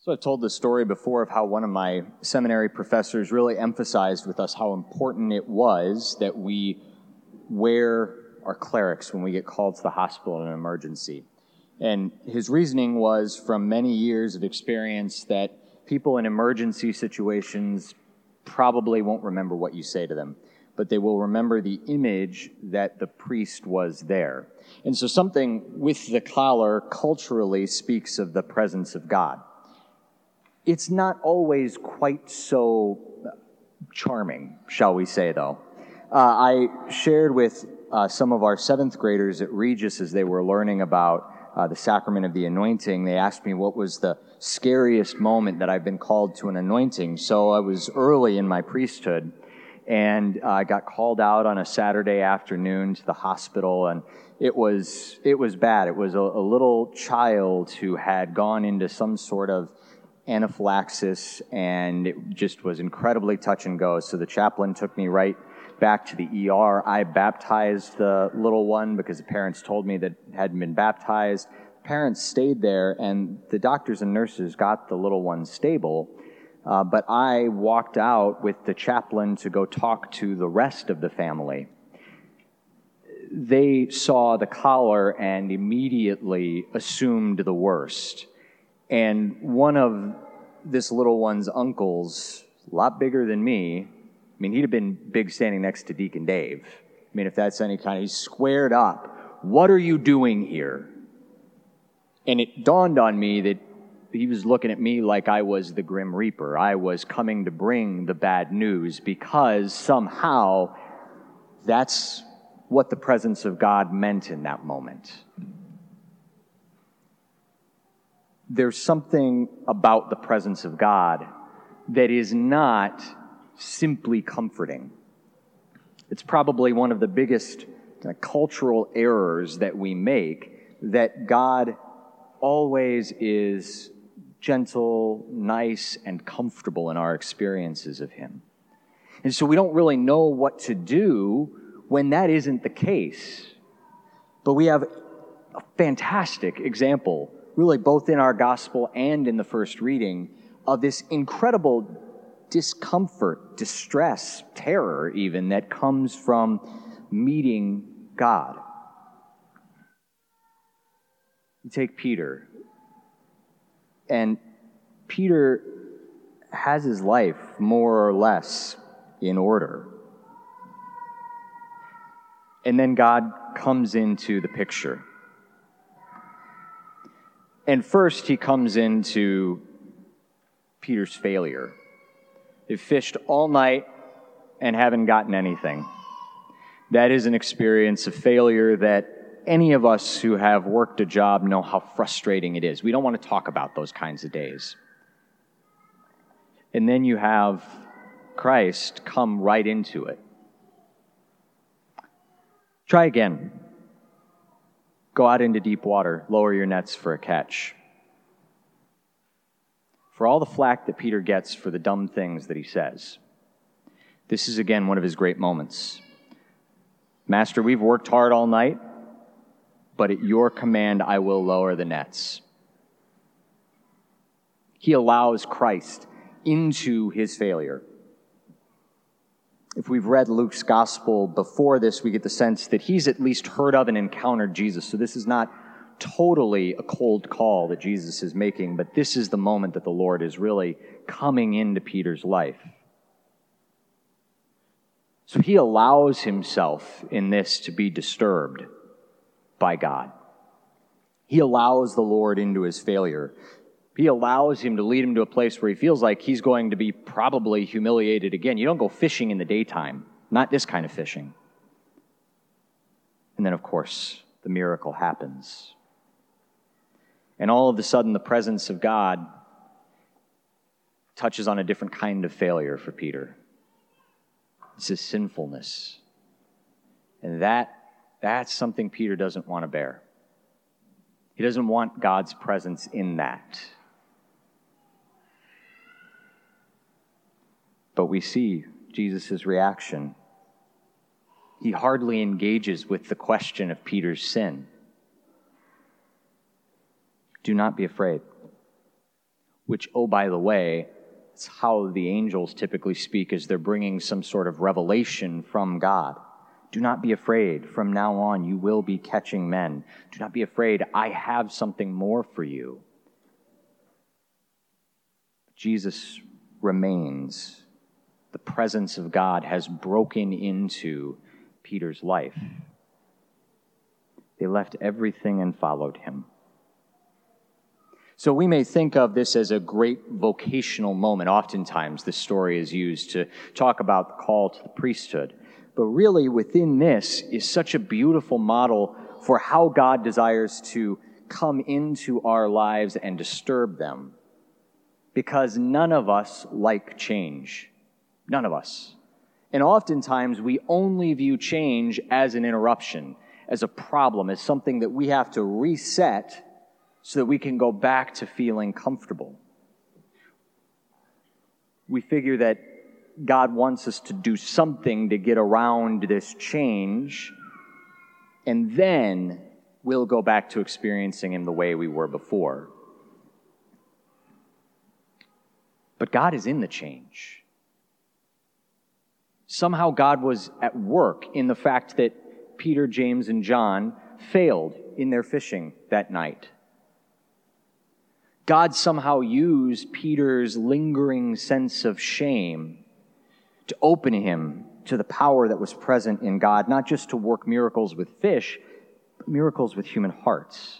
So I've told the story before of how one of my seminary professors really emphasized with us how important it was that we wear our clerics when we get called to the hospital in an emergency. And his reasoning was from many years of experience that people in emergency situations probably won't remember what you say to them, but they will remember the image that the priest was there. And so something with the collar culturally speaks of the presence of God. It's not always quite so charming, shall we say, though. I shared with some of our seventh graders at Regis as they were learning about the sacrament of the anointing. They asked me what was the scariest moment that I've been called to an anointing. So I was early in my priesthood, and I got called out on a Saturday afternoon to the hospital, and it was bad. It was a little child who had gone into some sort of anaphylaxis, and it just was incredibly touch and go. So the chaplain took me right back to the ER. I baptized the little one because the parents told me that it hadn't been baptized. Parents stayed there, and the doctors and nurses got the little one stable. But I walked out with the chaplain to go talk to the rest of the family. They saw the collar and immediately assumed the worst. And one of this little one's uncles, a lot bigger than me, I mean, he'd have been big standing next to Deacon Dave. I mean, if that's any kind, he squared up. What are you doing here? And it dawned on me that he was looking at me like I was the Grim Reaper. I was coming to bring the bad news because somehow that's what the presence of God meant in that moment. There's something about the presence of God that is not simply comforting. It's probably one of the biggest cultural errors that we make, that God always is gentle, nice, and comfortable in our experiences of Him. And so we don't really know what to do when that isn't the case. But we have a fantastic example, really both in our gospel and in the first reading, of this incredible discomfort, distress, terror even, that comes from meeting God. You take Peter, and Peter has his life more or less in order. And then God comes into the picture. And first, he comes into Peter's failure. They've fished all night and haven't gotten anything. That is an experience of failure that any of us who have worked a job know how frustrating it is. We don't want to talk about those kinds of days. And then you have Christ come right into it. Try again. Go out into deep water, lower your nets for a catch. For all the flack that Peter gets for the dumb things that he says, this is again one of his great moments. Master, we've worked hard all night, but at your command I will lower the nets. He allows Christ into his failure. If we've read Luke's gospel before this, we get the sense that he's at least heard of and encountered Jesus. So this is not totally a cold call that Jesus is making, but this is the moment that the Lord is really coming into Peter's life. So he allows himself in this to be disturbed by God. He allows the Lord into his failure. He allows him to lead him to a place where he feels like he's going to be probably humiliated again. You don't go fishing in the daytime, not this kind of fishing. And then, of course, the miracle happens. And all of a sudden, the presence of God touches on a different kind of failure for Peter. It's his sinfulness. And that's something Peter doesn't want to bear. He doesn't want God's presence in that. But we see Jesus' reaction. He hardly engages with the question of Peter's sin. Do not be afraid. which, oh, by the way, it's how the angels typically speak as they're bringing some sort of revelation from God. Do not be afraid. From now on, you will be catching men. Do not be afraid. I have something more for you. Jesus remains. The presence of God has broken into Peter's life. They left everything and followed him. So we may think of this as a great vocational moment. Oftentimes, this story is used to talk about the call to the priesthood. But really, within this is such a beautiful model for how God desires to come into our lives and disturb them. Because none of us like change. None of us. And oftentimes, we only view change as an interruption, as a problem, as something that we have to reset so that we can go back to feeling comfortable. We figure that God wants us to do something to get around this change, and then we'll go back to experiencing Him the way we were before. But God is in the change. Somehow God was at work in the fact that Peter, James, and John failed in their fishing that night. God somehow used Peter's lingering sense of shame to open him to the power that was present in God, not just to work miracles with fish, but miracles with human hearts.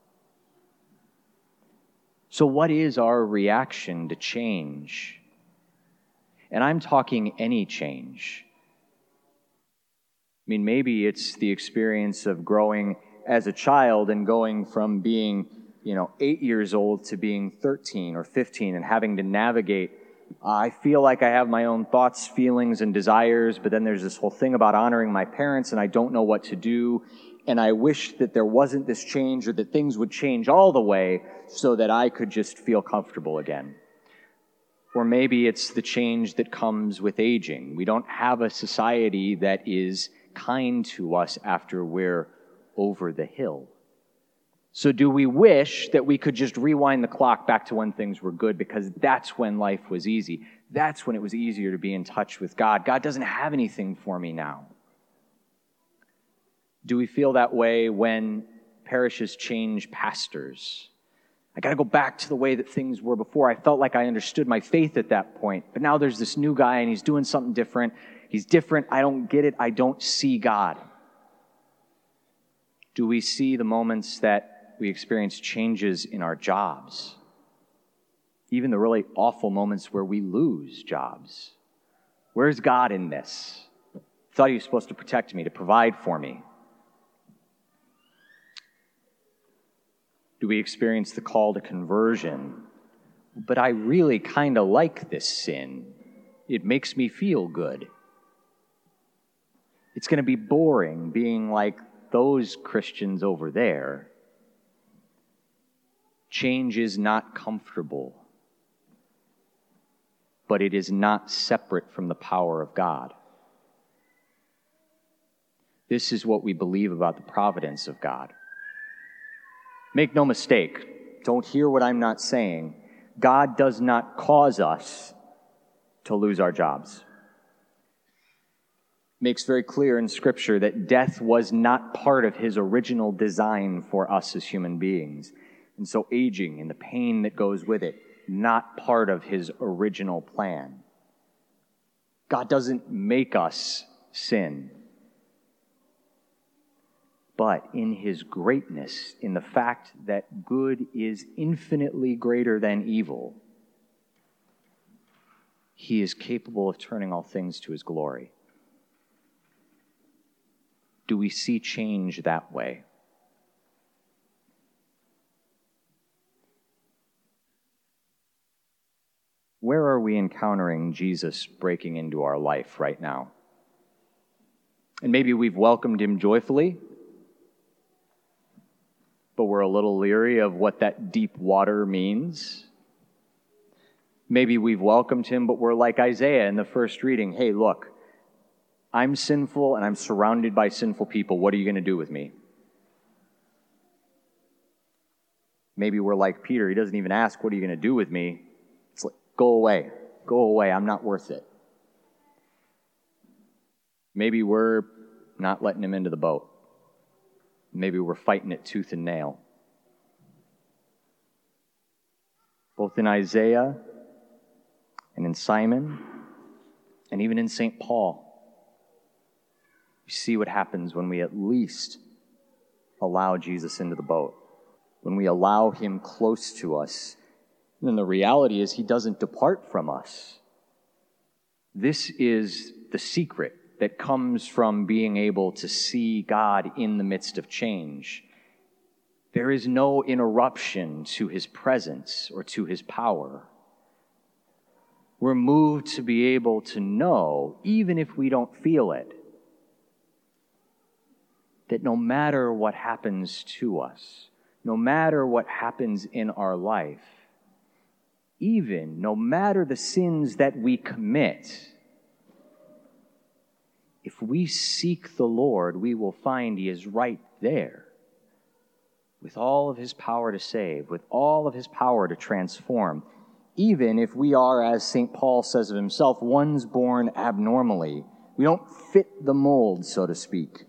So what is our reaction to change? And I'm talking any change. I mean, maybe it's the experience of growing as a child and going from being 8 years old to being 13 or 15 and having to navigate. I feel like I have my own thoughts, feelings, and desires, but then there's this whole thing about honoring my parents, and I don't know what to do, and I wish that there wasn't this change or that things would change all the way so that I could just feel comfortable again. Or maybe it's the change that comes with aging. We don't have a society that is kind to us after we're over the hill. So do we wish that we could just rewind the clock back to when things were good because that's when life was easy? That's when it was easier to be in touch with God. God doesn't have anything for me now. Do we feel that way when parishes change pastors? I got to go back to the way that things were before. I felt like I understood my faith at that point. But now there's this new guy and he's doing something different. He's different. I don't get it. I don't see God. Do we see the moments that we experience changes in our jobs? Even the really awful moments where we lose jobs. Where's God in this? I thought He was supposed to protect me, to provide for me. Do we experience the call to conversion? But I really kind of like this sin. It makes me feel good. It's going to be boring being like those Christians over there. Change is not comfortable, but it is not separate from the power of God. This is what we believe about the providence of God. Make no mistake, don't hear what I'm not saying. God does not cause us to lose our jobs. It makes very clear in Scripture that death was not part of His original design for us as human beings. And so aging and the pain that goes with it, not part of His original plan. God doesn't make us sin. But in His greatness, in the fact that good is infinitely greater than evil, He is capable of turning all things to His glory. Do we see change that way? Where are we encountering Jesus breaking into our life right now? And maybe we've welcomed Him joyfully, but we're a little leery of what that deep water means. Maybe we've welcomed Him, but we're like Isaiah in the first reading. Hey, look, I'm sinful and I'm surrounded by sinful people. What are you going to do with me? Maybe we're like Peter. He doesn't even ask, what are you going to do with me? It's like, go away. Go away. I'm not worth it. Maybe we're not letting him into the boat. Maybe we're fighting it tooth and nail. Both in Isaiah and in Simon and even in St. Paul, we see what happens when we at least allow Jesus into the boat. When we allow him close to us, then the reality is he doesn't depart from us. This is the secret that comes from being able to see God in the midst of change. There is no interruption to his presence or to his power. We're moved to be able to know, even if we don't feel it, that no matter what happens to us, no matter what happens in our life, even no matter the sins that we commit, if we seek the Lord, we will find he is right there with all of his power to save, with all of his power to transform, even if we are, as St. Paul says of himself, ones born abnormally. We don't fit the mold, so to speak.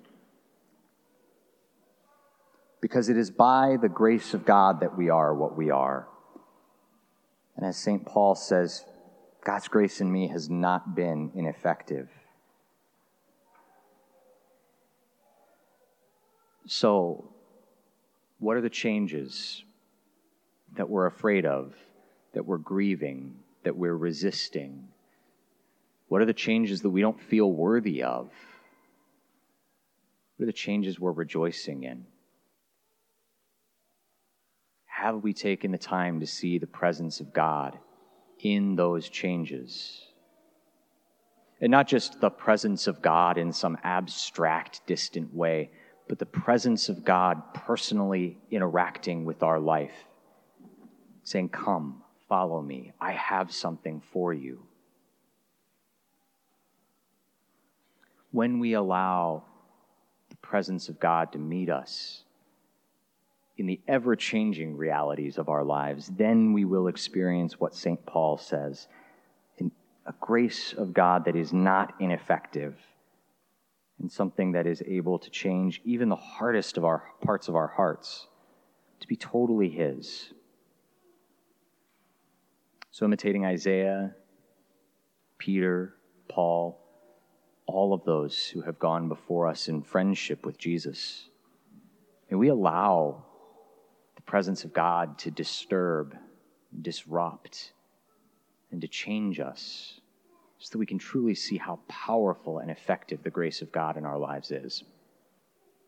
Because it is by the grace of God that we are what we are. And as St. Paul says, God's grace in me has not been ineffective. So, what are the changes that we're afraid of, that we're grieving, that we're resisting? What are the changes that we don't feel worthy of? What are the changes we're rejoicing in? Have we taken the time to see the presence of God in those changes? And not just the presence of God in some abstract, distant way, but the presence of God personally interacting with our life, saying, come, follow me, I have something for you. When we allow the presence of God to meet us in the ever-changing realities of our lives, then we will experience what St. Paul says, a grace of God that is not ineffective, and something that is able to change even the hardest of our parts of our hearts to be totally his. So imitating Isaiah, Peter, Paul, all of those who have gone before us in friendship with Jesus, may we allow the presence of God to disturb, disrupt, and to change us, so that we can truly see how powerful and effective the grace of God in our lives is.